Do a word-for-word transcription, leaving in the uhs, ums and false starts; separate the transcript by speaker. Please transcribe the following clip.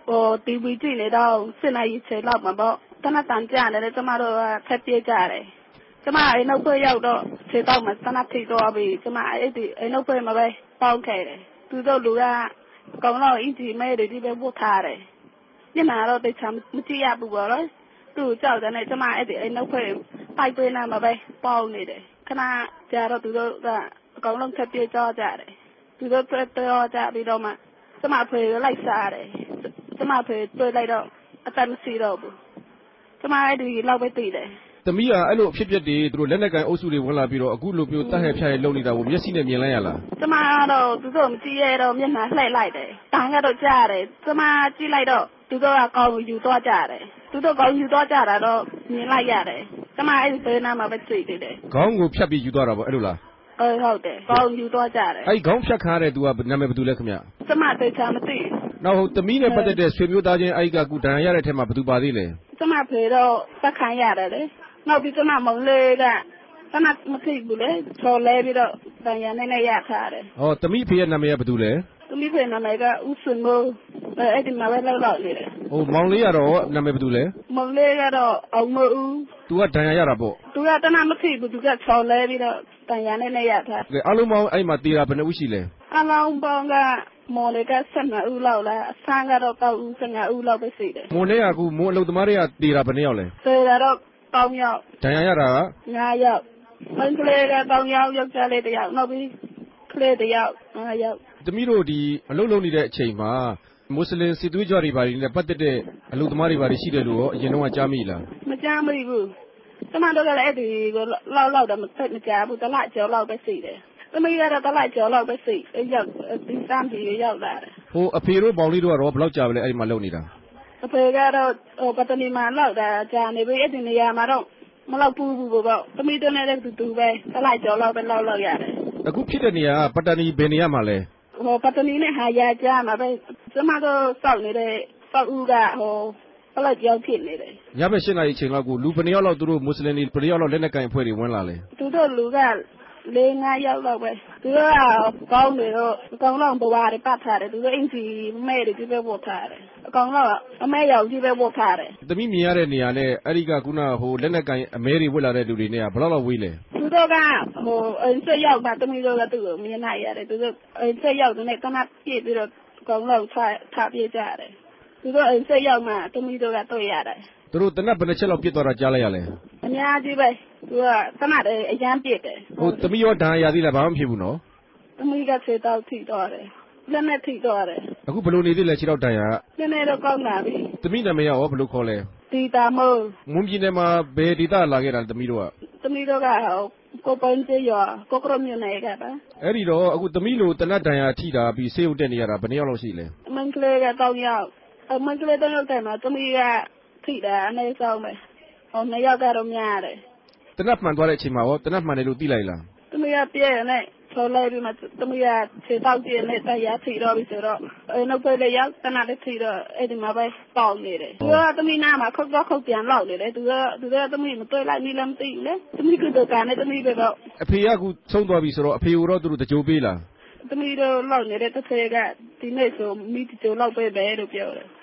Speaker 1: ဟိုတီဗီကြည့်နေတော့စစ်နိုင်ချေလောက်မှာပေါ့တနတ်တန်ကြနေတယ်ကျမတို့ကဖက်ပြေးကြတယ်ကျမအိမ်နောက်ဖွဲ့ရောက်တော့ခြေတော့မှတနတ်ထိတော့ပြီကျမအဲ့ဒီအိမ်နောက်ဖွဲ့မှာပဲပေါင်းခဲ့တယ်သူတို့လူကအကောင်တော့အင်ဂျီမဲတွေဒီပဲပို့ထားတယ်ညနာတော့တခြားမကြည့်ရဘူးပေါ့နော်သူ့ကြောက်တယ်နဲ့ကျမအဲ့ဒီအိမ်နောက်ဖွဲ့ပိုက်ပေးနေမှာပဲပေါင်းနေတယ်ခဏကြာတော့သူတို့ကအကောင်လုံးဖက်ပြေးကြကြတယ်သူတို့ဖက်တော့ကြပြီးတော့မှကျမဖေလိုက်စားတယ်ကျမဖေတွေ့လိုက်တော့အတမရှိတော့ဘူးကျမအဲ့ဒီလောက်ပဲတည်တယ်
Speaker 2: သမီးကအဲ့လိုအဖြစ်ပြက်တွေသူတို့လက်နက်ကန်အုပ်စုတွေဝင်လာပြီးတော့အခုလိုမျိုးတတ်ဟဲ့ဖြတ်ရဲလုံနေတာကိုမျက်စိနဲ့မြင်လိုက်ရလား
Speaker 1: ကျမတော့သူတို့မကြည့်ရတော့မျက်နှာလှည့်လိုက်တယ်တန်ကတော့ကြားတယ်ကျမကြည့်လိုက်တော့သူတို့ကကောင်းယူသွားကြတယ်သူတို့ကောင်းယူသွားကြတာတော့မြင်လိုက်ရတယ်ကျမအဲ့ဒီဘေးနားမှာပဲတွေ့တယ်
Speaker 2: ခေါင်းကိုဖြတ်ပြီးယူသွားတာပေါ့အဲ့လိုလား
Speaker 1: အဲဟုတ်တယ်ကောင်းယူသွားကြတယ်
Speaker 2: အဲ့ခေါင်းဖြတ်ခါတဲ့သူကနာမည်ဘယ်သူလဲခင်ဗျ
Speaker 1: ကျမတေချာမသိ
Speaker 2: နောက်ဟုတ်သမီးနဲ့ပတ်သက်တဲ့ဆွေမျိုးသားချင်းအဲ့ကကူဒဏ်ရတဲ့ထဲမှာဘယ်သူပါသေးလဲ
Speaker 1: ကျမဖေတော့သက်ခံရတယ်လေနောက်ပြီးကျမမောင်လေးကကျမမသိဘူးလေချော်လဲပြီးတော့ဒဏ်ရာနဲ့နဲ့ရထားတယ်
Speaker 2: ဟောသမီးဖေရဲ့နာမည်ကဘယ်သူလဲ
Speaker 1: သမီးဖေနာမည်ကဦးစွန်မိုးအဲ့ဒီမှာပဲလောက်လောက်နေတယ်
Speaker 2: ဟိုမောင်လေးကတော့နာမည်ဘယ်သူလဲ
Speaker 1: မောင်လေးကတော့အောင်မိုးဦး
Speaker 2: သူကဒဏ်ရာရတာပေါ့
Speaker 1: သူကတနမသိဘူးသူကချော်လဲပြီးတော့ဒဏ်ရာနဲ့နဲ့ရထား
Speaker 2: တယ်အလုံးပေါင်းအဲ့မှာတေးတာဘယ်နှဦးရှိလဲ
Speaker 1: အလုံးပေါင်းကမော်လေးကဆယ်နှစ်ဦးလောက်လားအဆန်းကတော့တောက်ဦးဆယ်ငါးဦးလောက်ပဲရှိတယ်
Speaker 2: မော်လေးကအခုမိုးအလုပ်သမားတွေကတေးတာဘယ်နှယောက်လဲ
Speaker 1: တေးတာတော့တောင်းယောက်
Speaker 2: ဒဏ်ရာရတာက
Speaker 1: ငါးယောက်မင်းကလေးကတောင်းယောက်ယောက်ျားလေးတစ်ယောက်နောက်ပြီးကလေးတစ်ယောက်ငါးယောက်
Speaker 2: သမီးတို့ဒီအလုပ်လုပ်နေတဲ့အချိန်မှာမွတ်စလင်စစ်သွေးကြွတွေဘာတွေနဲ့ပတ်သက်တဲ့အလုပ်သမားတွေဘာတွေရှိတယ်လို့ရောအရင်တော့ကြားမိလား
Speaker 1: မကြားမိဘူးကျမတို့ကလည်းအဲ့ဒီကိုလောက်လောက်တော့မသိမကြားဘူးတလကျော်လောက်ပဲရှိတယ်သမီးကတော့တလကျော်လောက်ပဲရှိရောက်ဒီစမ်းပြီးရောက်လာတယ်
Speaker 2: ဟိုအဖေတို့ပေါင်လေးတို့ကတော့ဘယ်လောက်ကြာပြီလဲအဲ့ဒီမှာလုပ်နေတာ
Speaker 1: အဖေကတော့ဟိုပတ္တနီမှာလောက်တာကြာနေပြီအဲ့ဒီနေရာမှာတော့မလောက်ဘူးဘူးပေါ့သမီးတို့နဲ့တူတူပဲတလကျော်လောက်ပဲလောက်လောက်ရတယ်
Speaker 2: အခုဖြစ်တဲ့နေရာကပတ္တနီဘယ်နေရာမှာလဲ
Speaker 1: ဟိုပတ္တနီနဲ့ဟာရကြားမှာပဲကျမတို့စောက်နေတဲ့စောက်ဦးကဟိုဘယ်လောက်ကြောက်ဖြစ်နေတယ်
Speaker 2: ညဘက်၈နာရီအချိန်လောက်ကိုလူဘယ်နှယောက်လောက်သူတို့မွတ်စလင်တွေဘယ်နှယောက်လောက်လက်နက်ကင်အဖွဲ့တွေဝင်လာလဲ
Speaker 1: သူတို့လူကလေးငါးယောက်လောက်ပဲသူတို့ကကောင်းတွေတော့အကောင်လောက်ဘဝတွေပတ်ထားတယ်သူတို့အင်ဂျီမဲတွေကြီးပဲပို့ထားတယ်အကောင်လောက်အမဲရောက်ကြီးပဲပို့ထားတယ်
Speaker 2: သမီးမြင်ရတဲ့နေရာနဲ့အဲ့ဒီကခုနဟိုလက်နက်ကင်အမဲတွေဝတ်လာတဲ့လူတွေနဲ့ဘယ်လောက်လောက်ဝေးလဲ
Speaker 1: သူတို့ကဟိုအင်ဆက်ရောက်မှသမီးတို့ကသူ့ကိုမြင်နိုင်ရတယ်သူတို့အင်ဆက်ရောက်တဲ့ကနပြည့်ပြီးတော့အကောင်လောက်ထားထားပြကြတယ်သူတို့အင်ဆက်ရောက်မှသမီးတို့ကတွေ့ရတယ်
Speaker 2: သူတို့တနက်ဘယ်နှချက်လောက်ပြစ်သွားတာကြားလိုက်ရလဲ
Speaker 1: အများကြီးပဲသူကတနက်အရန်ပြစ်တယ်
Speaker 2: ဟိုသမီးရောဒဏ်ရာရသေးလားဘာမှမဖြစ်ဘူးနော်
Speaker 1: သမီးကခြေတောက်ထိသွားတယ်လက်နဲ့ထိသွားတယ်
Speaker 2: အခုဘယ်လိုနေသေးလဲခြေတောက်ဒဏ်ရာ
Speaker 1: ကနည်းနည်းတော့ကောင်းလာပြီ
Speaker 2: သမီးနာမည်ရောဘယ်လိုခေါ်လဲ
Speaker 1: တီတာမိုး
Speaker 2: မွန်ပြည်နယ်မှာဘယ်ဒေသလာခဲ့တာသမီးတို့
Speaker 1: ကသမီးတို့ကကိုပန်းကျေးရွာကိုကရမြို့နယ်ကပါ
Speaker 2: အဲ့ဒီတော့အခုသမီးလိုတနက်ဒဏ်ရာထိတာပြီးဆေးရုံတက်နေရတာဘယ်နှယောက်လောက်ရှိလဲ
Speaker 1: မင်္ဂလေးကတောင်းယောက်မင်္ဂလေးတောင်းယောက်တိုင်မှာသမီးကထိတာအနေဆောင်ပဲဟိုနှစ်ယောက်ကတော့များတယ်
Speaker 2: တနက်မှန်သွားတဲ့အချိန်မှာရောတနက်မှန်တယ်လို့သိလိုက်လား
Speaker 1: သမီးကပြည့်နဲ့ဆော်လိုက်ပြီးမှသမီးကခြေတောက်ပြည့်နဲ့တရားထိတော့ပြီဆိုတော့အဲနောက်ပဲလေရောက်တနက်လေးထိတော့အဲ့ဒီမှာပဲပေါင်နေတယ်သူကသမီးနာမှာခုတ်တော့ခုတ်ပြန်လောက်နေတယ်သူကသူကသမီးမတွေ့လိုက်မိလည်းမသိဘူးလေသမီးကတော့ကနေသမီးပဲတော့
Speaker 2: အဖေကအခုဆုံးသွားပြီဆိုတော့အဖေကိုတော့သူတို့တကြိုပေးလား
Speaker 1: သမီးတို့လောက်နေတဲ့တစ်ဖက်ကဒီနေ့ဆိုမိတကြိုလောက်ပဲပဲလို့ပြောတယ်